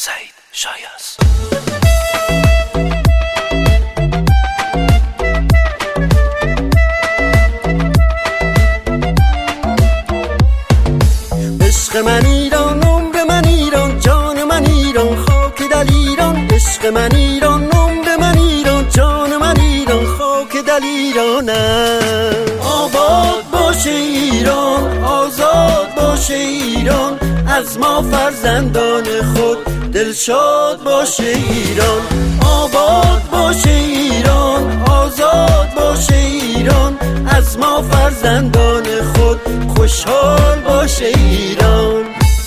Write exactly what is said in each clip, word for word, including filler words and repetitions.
سعید شایست. عشق من ایران، عمر من ایران، جان من ایران، خاک دل ایران. عشق من ایران، عمر من ایران، جان من ایران، خاک دل ایرانم. آباد باشه ایران، آزاد باشه ایران، از ما فرزندان خود دلشاد باشه ایران. آباد باشه ایران، آزاد باشه ایران، از ما فرزندان خود خوشحال باشه ایران.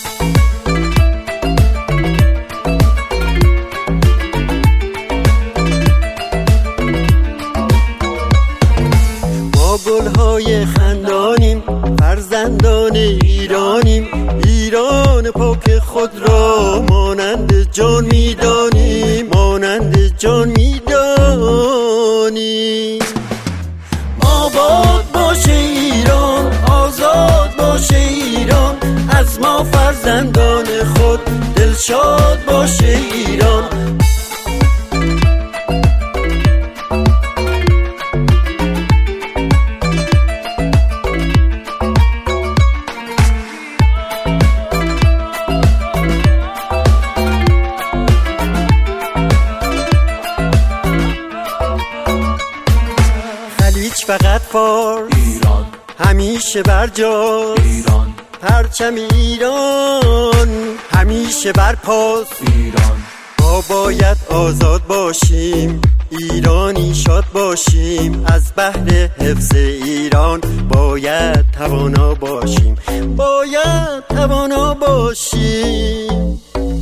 ما گلهای خندانیم، فرزندان ایرانیم، ایران پاک خود را مانند جان میدانیم، مانند جان میدانیم. آباد باشه ایران، آزاد باشه ایران، از ما فرزندان خود دلشاد باشه ایران. فقط فار ایران، همیشه برجا ایران، پرچم ایران همیشه برپاس ایران. ما باید آزاد باشیم، ایرانی شاد باشیم، از بهر حفظ ایران باید توانا باشیم، باید توانا باشیم.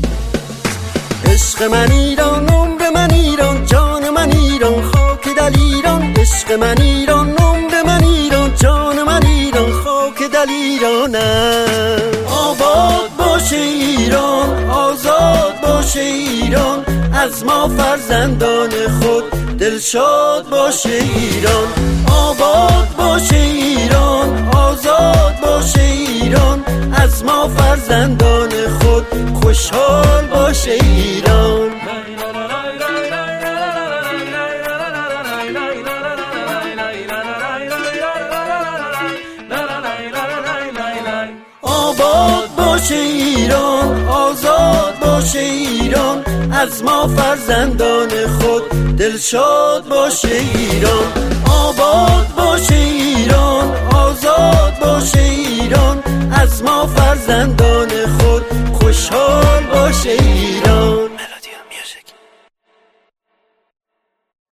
عشق من ایران، عمر من ایران، جان من ایران، خاک دل ایران. عشق من ایران، عمر من ایران، جان من ایران، خاک دل ایرانم. آباد باشه ایران، آزاد باشه ایران، از ما فرزندان خود دلشاد باشه ایران. آباد باشه ایران، آزاد باشه ایران، از ما فرزندان خود خوشحال باشه ایران. آباد باشه ایران، آزاد باشه ایران، از ما فرزندان خود دلشاد باشه ایران. آباد باشه ایران، آزاد باشه ایران، از ما فرزندان خود خوشحال باشه ایران. ملودی میوزیک.